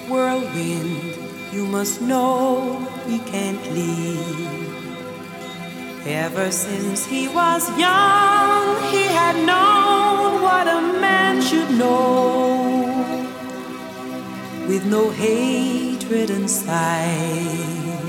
Whirlwind, you must know he can't leave. Ever since he was young, he had known what a man should know, with no hatred inside.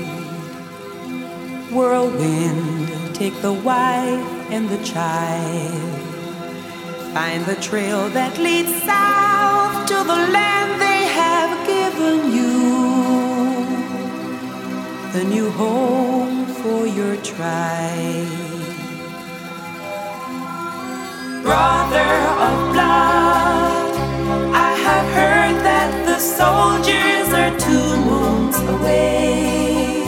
Whirlwind, take the wife and the child, find the trail that leads south to the land they have given you, the new home for your tribe. Brother of blood, I have heard that the soldiers are 2 moons away.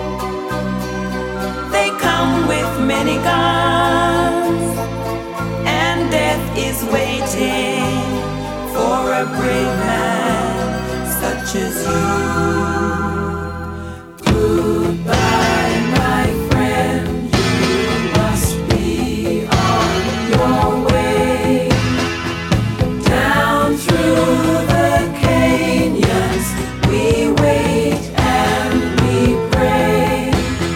They come with many guns, and death is waiting for a brave man such as you. Goodbye, my friend, you must be on your way. Down through the canyons we wait and we pray.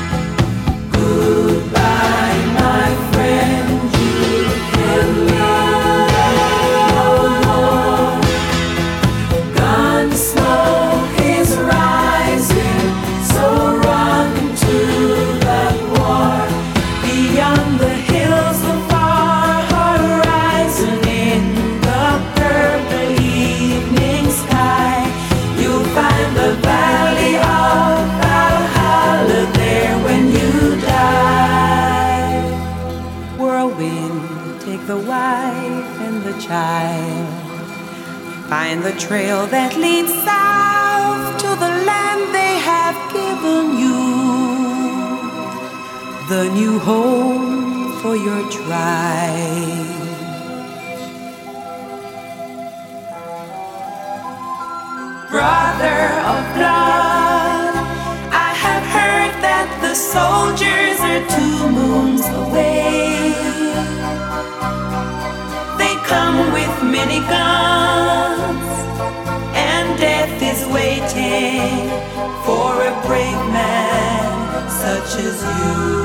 Goodbye, my friend, you can leave no more. Gun smoke is rising, so run to that war. Beyond the hills of our horizon, in the purple evening sky, you'll find the valley of Valhalla there when you die. Whirlwind, take the wife and the child, find the trail that leads south to the land they have given you, the new home for your tribe. Brother of blood, I have heard that the soldiers are 2 moons away. They come with many guns, and death is waiting for a brave man such as you.